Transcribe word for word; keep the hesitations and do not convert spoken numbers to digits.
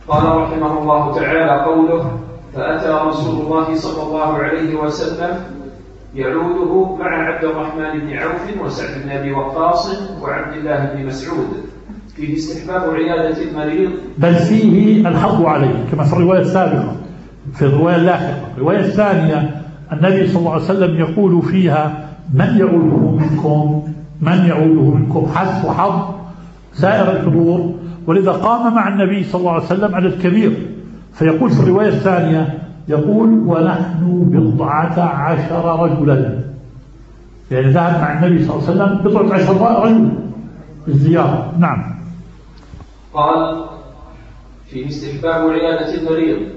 قال رحمه الله تعالى قوله: فأتى رسول الله صلى الله عليه وسلم يعوده مع عبد الرحمن بن عوف وسعد بن أبي وقاص وعبد الله بن مسعود، فيه استحباب عيادة المريض، بل فيه الحظ عليه كما في الرواية السابقة. في الرواية اللاحقة الرواية الثانية النبي صلى الله عليه وسلم يقول فيها: من يعوده منكم من يعوده منكم حث وحظ سائر الحضور، ولذا قام مع النبي صلى الله عليه وسلم عدد كبير. فيقول في الرواية الثانية يقول: ونحن بضعة عشر رجلا، يعني ذهب مع النبي صلى الله عليه وسلم بضعة عشر رجل بالزيارة. نعم. قال: فيه استحباب عيادة المريض